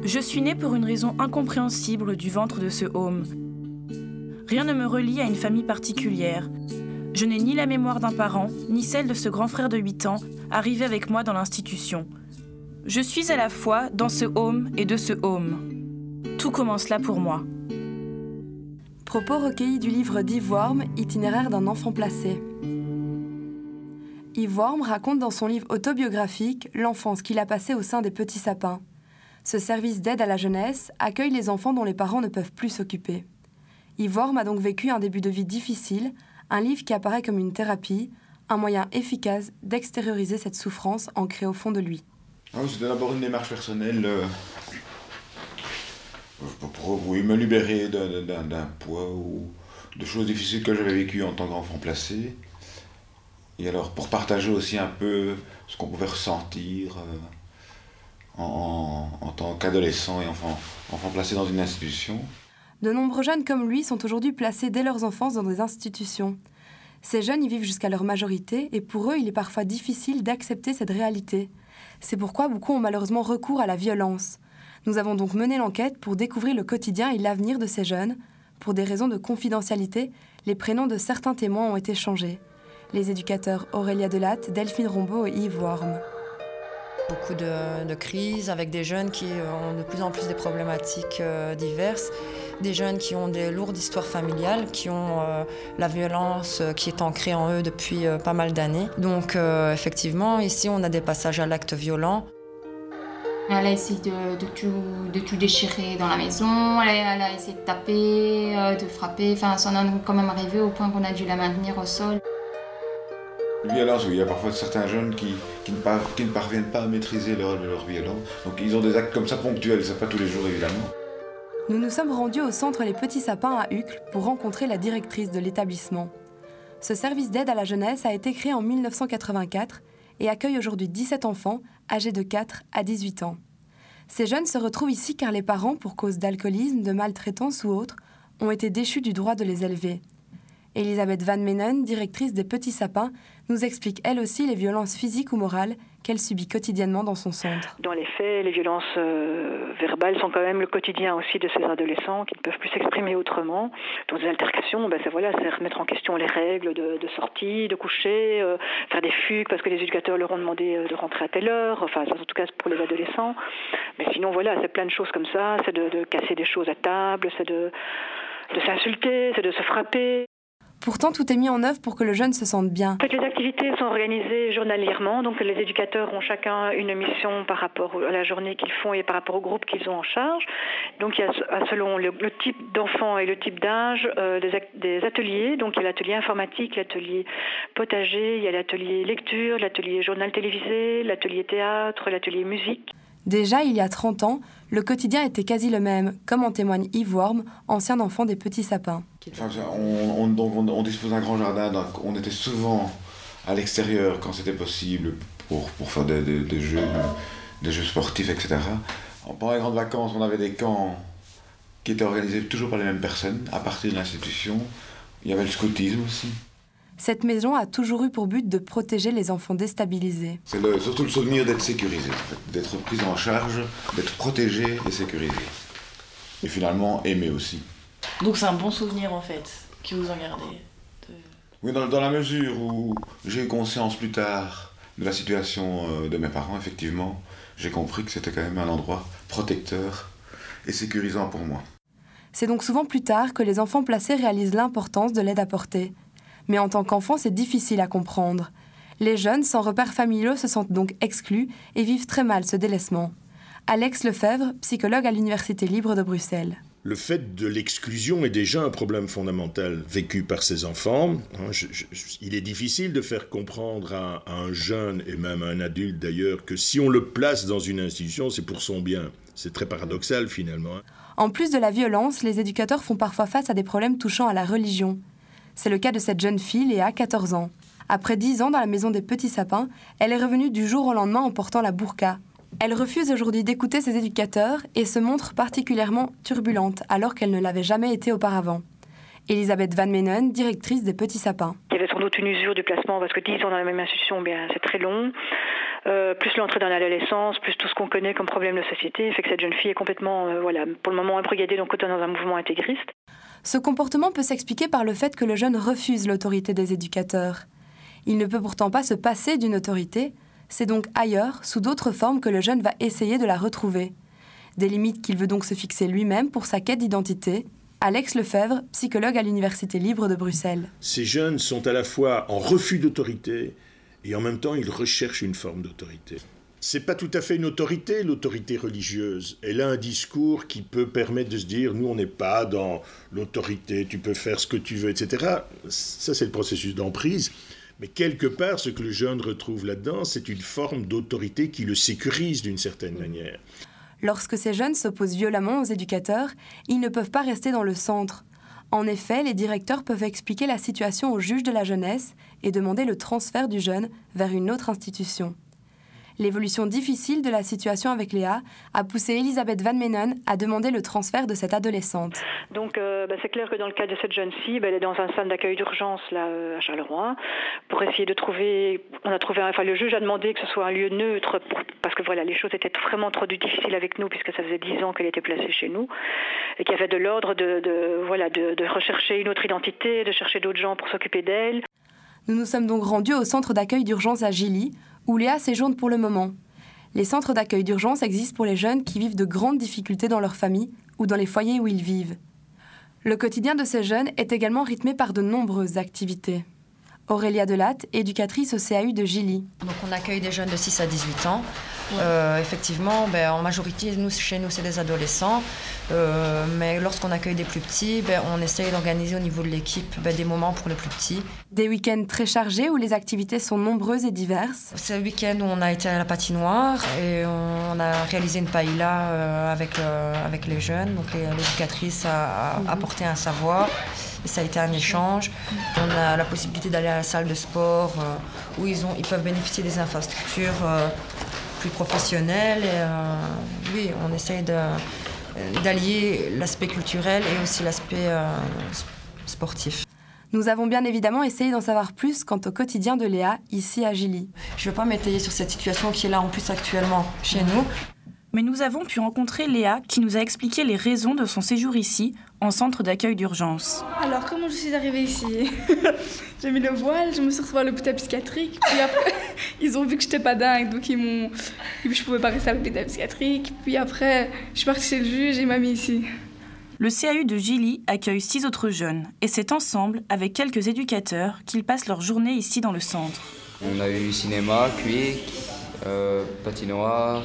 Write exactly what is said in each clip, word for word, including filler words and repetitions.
Je suis née pour une raison incompréhensible du ventre de ce home. Rien ne me relie à une famille particulière. Je n'ai ni la mémoire d'un parent, ni celle de ce grand frère de huit ans, arrivé avec moi dans l'institution. Je suis à la fois dans ce home et de ce home. Tout commence là pour moi. Propos recueillis du livre d'Yves Worm, Itinéraire d'un enfant placé. Yves Worm raconte dans son livre autobiographique l'enfance qu'il a passée au sein des Petits Sapins. Ce service d'aide à la jeunesse accueille les enfants dont les parents ne peuvent plus s'occuper. Yves Worm a donc vécu un début de vie difficile, un livre qui apparaît comme une thérapie, un moyen efficace d'extérioriser cette souffrance ancrée au fond de lui. Ah, c'était d'abord une démarche personnelle euh, pour, pour, pour me libérer d'un, d'un, d'un poids ou de choses difficiles que j'avais vécues en tant qu'enfant placé. Et alors pour partager aussi un peu ce qu'on pouvait ressentir euh, en, en, en tant qu'adolescent et enfant, enfant placé dans une institution. De nombreux jeunes comme lui sont aujourd'hui placés dès leur enfance dans des institutions. Ces jeunes y vivent jusqu'à leur majorité et pour eux, il est parfois difficile d'accepter cette réalité. C'est pourquoi beaucoup ont malheureusement recours à la violence. Nous avons donc mené l'enquête pour découvrir le quotidien et l'avenir de ces jeunes. Pour des raisons de confidentialité, les prénoms de certains témoins ont été changés. Les éducateurs Aurélia Delatte, Delphine Rombaud et Yves Worm. Beaucoup de, de crises avec des jeunes qui ont de plus en plus des problématiques euh, diverses, des jeunes qui ont des lourdes histoires familiales, qui ont euh, la violence euh, qui est ancrée en eux depuis euh, pas mal d'années. Donc euh, effectivement, ici on a des passages à l'acte violent. Elle a essayé de, de, tout, de tout déchirer dans la maison, elle a, elle a essayé de taper, euh, de frapper, enfin ça en est quand même arrivé au point qu'on a dû la maintenir au sol. Violence, oui, il y a parfois certains jeunes qui, qui, ne, par, qui ne parviennent pas à maîtriser leur, leur violence. Donc ils ont des actes comme ça ponctuels, c'est pas tous les jours évidemment. Nous nous sommes rendus au centre Les Petits Sapins à Uccle pour rencontrer la directrice de l'établissement. Ce service d'aide à la jeunesse a été créé en mille neuf cent quatre-vingt-quatre et accueille aujourd'hui dix-sept enfants âgés de quatre à dix-huit ans. Ces jeunes se retrouvent ici car les parents, pour cause d'alcoolisme, de maltraitance ou autre, ont été déchus du droit de les élever. Elisabeth Van Menen, directrice des Petits Sapins, nous explique elle aussi les violences physiques ou morales qu'elle subit quotidiennement dans son centre. Dans les faits, les violences euh, verbales sont quand même le quotidien aussi de ces adolescents qui ne peuvent plus s'exprimer autrement. Dans des altercations, ben c'est, voilà, c'est remettre en question les règles de, de sortie, de coucher, euh, faire des fugues parce que les éducateurs leur ont demandé de rentrer à telle heure, enfin en tout cas pour les adolescents. Mais sinon voilà, c'est plein de choses comme ça, c'est de, de casser des choses à table, c'est de, de s'insulter, c'est de se frapper. Pourtant, tout est mis en œuvre pour que le jeune se sente bien. En fait, les activités sont organisées journalièrement, donc les éducateurs ont chacun une mission par rapport à la journée qu'ils font et par rapport au groupe qu'ils ont en charge. Donc il y a selon le, le type d'enfant et le type d'âge euh, des, des ateliers. Donc il y a l'atelier informatique, l'atelier potager, il y a l'atelier lecture, l'atelier journal télévisé, l'atelier théâtre, l'atelier musique. Déjà, il y a trente ans, le quotidien était quasi le même, comme en témoigne Yves Worm, ancien enfant des Petits Sapins. Enfin, on, on, donc on, on dispose d'un grand jardin, donc on était souvent à l'extérieur quand c'était possible pour, pour faire des, des, des, jeux, des jeux sportifs, et cetera. Pendant les grandes vacances, on avait des camps qui étaient organisés toujours par les mêmes personnes, à partir de l'institution. Il y avait le scoutisme aussi. Cette maison a toujours eu pour but de protéger les enfants déstabilisés. C'est le, surtout le souvenir d'être sécurisé, en fait, d'être pris en charge, d'être protégé et sécurisé. Et finalement, aimé aussi. Donc c'est un bon souvenir en fait, que vous en gardez de... Oui, dans, dans la mesure où j'ai eu conscience plus tard de la situation de mes parents, effectivement, j'ai compris que c'était quand même un endroit protecteur et sécurisant pour moi. C'est donc souvent plus tard que les enfants placés réalisent l'importance de l'aide apportée. Mais en tant qu'enfant, c'est difficile à comprendre. Les jeunes, sans repères familiaux, se sentent donc exclus et vivent très mal ce délaissement. Alex Lefebvre, psychologue à l'Université libre de Bruxelles. Le fait de l'exclusion est déjà un problème fondamental vécu par ces enfants. Je, je, il est difficile de faire comprendre à, à un jeune, et même à un adulte d'ailleurs, que si on le place dans une institution, c'est pour son bien. C'est très paradoxal finalement. En plus de la violence, les éducateurs font parfois face à des problèmes touchant à la religion. C'est le cas de cette jeune fille, Léa, quatorze ans. Après dix ans dans la maison des Petits Sapins, elle est revenue du jour au lendemain en portant la burqa. Elle refuse aujourd'hui d'écouter ses éducateurs et se montre particulièrement turbulente alors qu'elle ne l'avait jamais été auparavant. Elisabeth Van Menen, directrice des Petits Sapins. Il y avait sans doute une usure du placement parce que dix ans dans la même institution, bien, c'est très long. Euh, plus l'entrée dans l'adolescence, plus tout ce qu'on connaît comme problème de société, fait que cette jeune fille est complètement, euh, voilà, pour le moment embrigadée donc dans un mouvement intégriste. Ce comportement peut s'expliquer par le fait que le jeune refuse l'autorité des éducateurs. Il ne peut pourtant pas se passer d'une autorité, c'est donc ailleurs, sous d'autres formes, que le jeune va essayer de la retrouver. Des limites qu'il veut donc se fixer lui-même pour sa quête d'identité. Alex Lefebvre, psychologue à l'Université libre de Bruxelles. Ces jeunes sont à la fois en refus d'autorité et en même temps ils recherchent une forme d'autorité. C'est pas tout à fait une autorité, l'autorité religieuse. Elle a un discours qui peut permettre de se dire « nous on n'est pas dans l'autorité, tu peux faire ce que tu veux, et cetera » Ça c'est le processus d'emprise. Mais quelque part, ce que le jeune retrouve là-dedans, c'est une forme d'autorité qui le sécurise d'une certaine manière. Lorsque ces jeunes s'opposent violemment aux éducateurs, ils ne peuvent pas rester dans le centre. En effet, les directeurs peuvent expliquer la situation au juge de la jeunesse et demander le transfert du jeune vers une autre institution. L'évolution difficile de la situation avec Léa a poussé Elisabeth Van Menen à demander le transfert de cette adolescente. Donc euh, bah, c'est clair que dans le cas de cette jeune fille, bah, elle est dans un centre d'accueil d'urgence là, à Charleroi pour essayer de trouver, on a trouvé, enfin le juge a demandé que ce soit un lieu neutre pour, parce que voilà, les choses étaient vraiment trop difficiles avec nous puisque ça faisait dix ans qu'elle était placée chez nous et qu'il y avait de l'ordre de, de, voilà, de, de rechercher une autre identité, de chercher d'autres gens pour s'occuper d'elle. Nous nous sommes donc rendus au centre d'accueil d'urgence à Gilly, où Léa séjourne pour le moment. Les centres d'accueil d'urgence existent pour les jeunes qui vivent de grandes difficultés dans leur famille ou dans les foyers où ils vivent. Le quotidien de ces jeunes est également rythmé par de nombreuses activités. Aurélia Delatte, éducatrice au C A U de Gilly. Donc on accueille des jeunes de six à dix-huit ans. Ouais. Euh, effectivement, ben, en majorité, nous, chez nous, c'est des adolescents. Euh, mais lorsqu'on accueille des plus petits, ben, on essaye d'organiser au niveau de l'équipe ben, des moments pour les plus petits. Des week-ends très chargés où les activités sont nombreuses et diverses. C'est le week-end où on a été à la patinoire et on a réalisé une paella euh, avec, euh, avec les jeunes. Donc l'éducatrice a, a mmh. apporté un savoir. Et ça a été un échange. On a la possibilité d'aller à la salle de sport euh, où ils, ont, ils peuvent bénéficier des infrastructures euh, plus professionnelles. Et, euh, oui, on essaye de, d'allier l'aspect culturel et aussi l'aspect euh, sportif. Nous avons bien évidemment essayé d'en savoir plus quant au quotidien de Léa, ici à Gilly. Je ne veux pas m'étayer sur cette situation qui est là en plus actuellement chez nous. Mais nous avons pu rencontrer Léa qui nous a expliqué les raisons de son séjour ici, en centre d'accueil d'urgence. Alors, comment je suis arrivée ici? J'ai mis le voile, je me suis retrouvée à l'hôpital psychiatrique, puis après, ils ont vu que j'étais pas dingue, donc ils m'ont... je pouvais pas rester à l'hôpital psychiatrique, puis après, je suis partie chez le juge et il m'a mis ici. Le C A U de Gilly accueille six autres jeunes, et c'est ensemble, avec quelques éducateurs, qu'ils passent leur journée ici dans le centre. On a eu cinéma, cuic, euh, patinoire,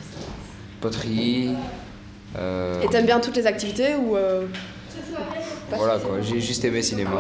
poterie... Euh... Et t'aimes bien toutes les activités ou euh... Voilà quoi, j'ai juste aimé cinéma.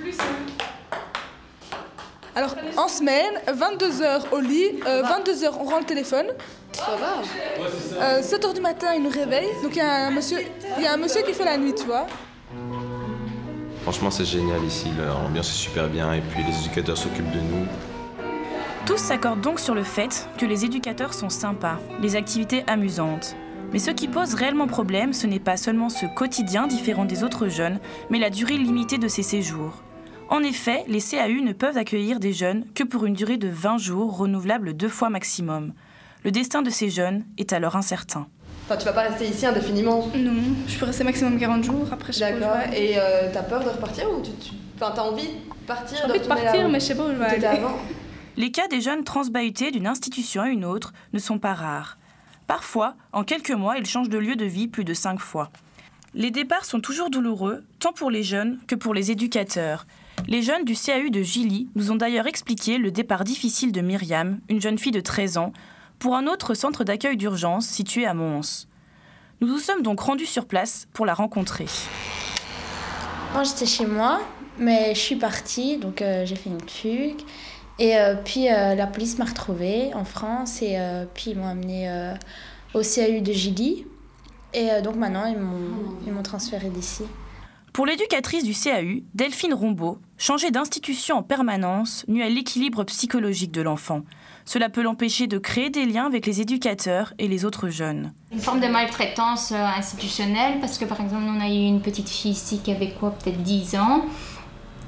Alors en semaine, vingt-deux heures au lit, euh, vingt-deux heures on rend le téléphone. Ça va. Euh, sept heures du matin il nous réveille, donc il y a un monsieur, il y a un monsieur qui fait la nuit, tu vois. Franchement c'est génial ici, l'ambiance est super bien et puis les éducateurs s'occupent de nous. Tous s'accordent donc sur le fait que les éducateurs sont sympas, les activités amusantes. Mais ce qui pose réellement problème, ce n'est pas seulement ce quotidien différent des autres jeunes, mais la durée limitée de ces séjours. En effet, les C A U ne peuvent accueillir des jeunes que pour une durée de vingt jours, renouvelable deux fois maximum. Le destin de ces jeunes est alors incertain. Enfin, tu vas pas rester ici indéfiniment? Non, je peux rester maximum quarante jours, après je sais pas où je vais aller. Et euh, t'as peur de repartir ou tu, tu... Enfin, t'as envie de partir? J'ai envie de partir, mais je sais pas où je vais aller. Avant. Les cas des jeunes transbahutés d'une institution à une autre ne sont pas rares. Parfois, en quelques mois, ils changent de lieu de vie plus de cinq fois. Les départs sont toujours douloureux, tant pour les jeunes que pour les éducateurs. Les jeunes du C A U de Gilly nous ont d'ailleurs expliqué le départ difficile de Myriam, une jeune fille de treize ans, pour un autre centre d'accueil d'urgence situé à Mons. Nous nous sommes donc rendus sur place pour la rencontrer. Moi, j'étais chez moi, mais je suis partie, donc euh, j'ai fait une fugue. Et euh, puis euh, la police m'a retrouvée en France et euh, puis ils m'ont amenée euh, au C A U de Gilly. Et euh, donc maintenant, ils m'ont, ils m'ont transférée d'ici. Pour l'éducatrice du C A U, Delphine Rombaud, changer d'institution en permanence nuit à l'équilibre psychologique de l'enfant. Cela peut l'empêcher de créer des liens avec les éducateurs et les autres jeunes. Une forme de maltraitance euh, institutionnelle, parce que par exemple, on a eu une petite fille ici qui avait quoi, peut-être dix ans.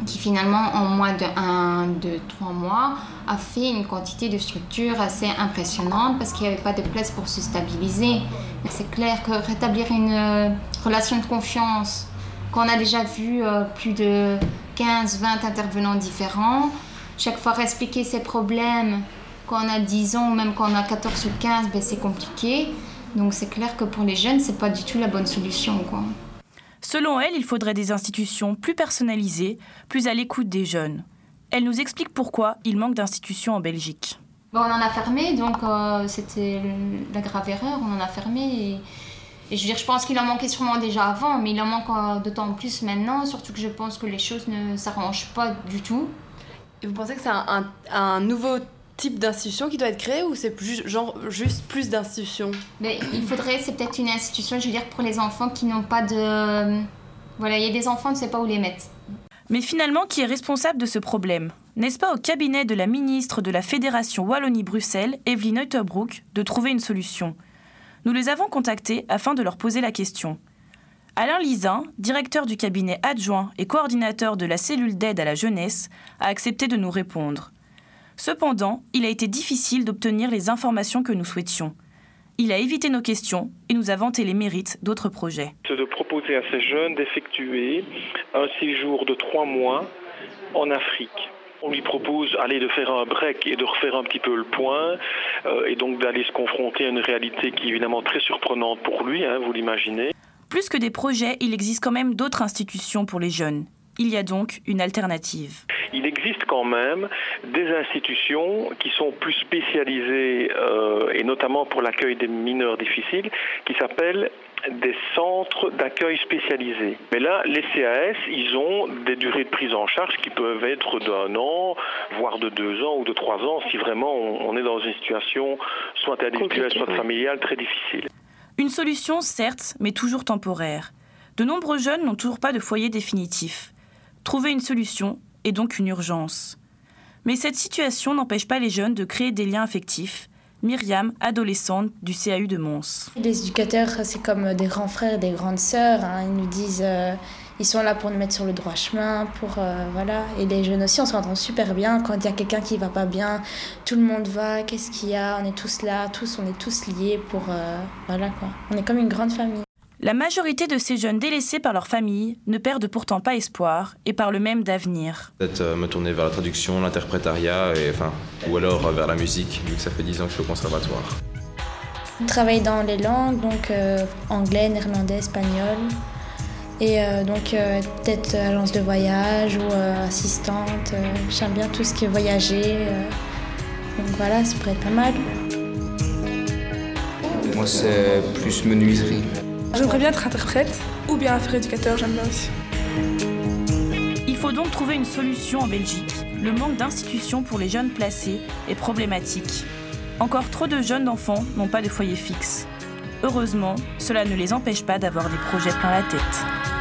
qui finalement, en moins de un, deux, trois mois, a fait une quantité de structures assez impressionnante parce qu'il n'y avait pas de place pour se stabiliser. C'est clair que rétablir une euh, relation de confiance, qu'on a déjà vu euh, plus de quinze vingt intervenants différents, chaque fois expliquer ses problèmes, quand on a dix ans ou même quand on a quatorze ou quinze, ben c'est compliqué. Donc c'est clair que pour les jeunes, c'est pas du tout la bonne solution, quoi. Selon elle, il faudrait des institutions plus personnalisées, plus à l'écoute des jeunes. Elle nous explique pourquoi il manque d'institutions en Belgique. Bon, on en a fermé, donc euh, c'était la grave erreur, on en a fermé. Et, et je veux dire, je pense qu'il en manquait sûrement déjà avant, mais il en manque euh, d'autant plus maintenant, surtout que je pense que les choses ne s'arrangent pas du tout. Et vous pensez que c'est un, un, un nouveau type d'institution qui doit être créé ou c'est plus, genre juste plus d'institutions? Mais il faudrait, c'est peut-être une institution, je veux dire, pour les enfants qui n'ont pas de... Voilà, il y a des enfants, on ne sait pas où les mettre. Mais finalement, qui est responsable de ce problème ? N'est-ce pas au cabinet de la ministre de la Fédération Wallonie-Bruxelles, Evelyne Uyterbroek, de trouver une solution ? Nous les avons contactés afin de leur poser la question. Alain Lizin, directeur du cabinet adjoint et coordinateur de la cellule d'aide à la jeunesse, a accepté de nous répondre. Cependant, il a été difficile d'obtenir les informations que nous souhaitions. Il a évité nos questions et nous a vanté les mérites d'autres projets. C'est de proposer à ces jeunes d'effectuer un séjour de trois mois en Afrique. On lui propose allez, de faire un break et de refaire un petit peu le point euh, et donc d'aller se confronter à une réalité qui est évidemment très surprenante pour lui, hein, vous l'imaginez. Plus que des projets, il existe quand même d'autres institutions pour les jeunes. Il y a donc une alternative. Il existe quand même des institutions qui sont plus spécialisées, euh, et notamment pour l'accueil des mineurs difficiles, qui s'appellent des centres d'accueil spécialisés. Mais là, les C A S, ils ont des durées de prise en charge qui peuvent être d'un an, voire de deux ans ou de trois ans, si vraiment on est dans une situation soit individuelle, soit familiale, très difficile. Une solution, certes, mais toujours temporaire. De nombreux jeunes n'ont toujours pas de foyer définitif. Trouver une solution est donc une urgence. Mais cette situation n'empêche pas les jeunes de créer des liens affectifs. Myriam, adolescente du C A U de Mons. Les éducateurs, c'est comme des grands frères et des grandes sœurs. Hein. Ils nous disent, euh, ils sont là pour nous mettre sur le droit chemin, pour euh, voilà. Et les jeunes aussi, on s'entend super bien. Quand il y a quelqu'un qui va pas bien, tout le monde va. Qu'est-ce qu'il y a ? On est tous là, tous, on est tous liés pour euh, voilà quoi. On est comme une grande famille. La majorité de ces jeunes délaissés par leur famille ne perdent pourtant pas espoir et parlent même d'avenir. Peut-être euh, me tourner vers la traduction, l'interprétariat, et, enfin, ou alors euh, vers la musique, vu que ça fait dix ans que je suis au conservatoire. Je travaille dans les langues, donc euh, anglais, néerlandais, espagnol. Et euh, donc euh, peut-être agence de voyage ou euh, assistante. Euh, j'aime bien tout ce qui est voyager. Euh, donc voilà, ça pourrait être pas mal. Moi, c'est plus menuiserie. J'aimerais bien être interprète ou bien faire éducateur, j'aime bien aussi. Il faut donc trouver une solution en Belgique. Le manque d'institutions pour les jeunes placés est problématique. Encore trop de jeunes enfants n'ont pas de foyer fixe. Heureusement, cela ne les empêche pas d'avoir des projets plein la tête.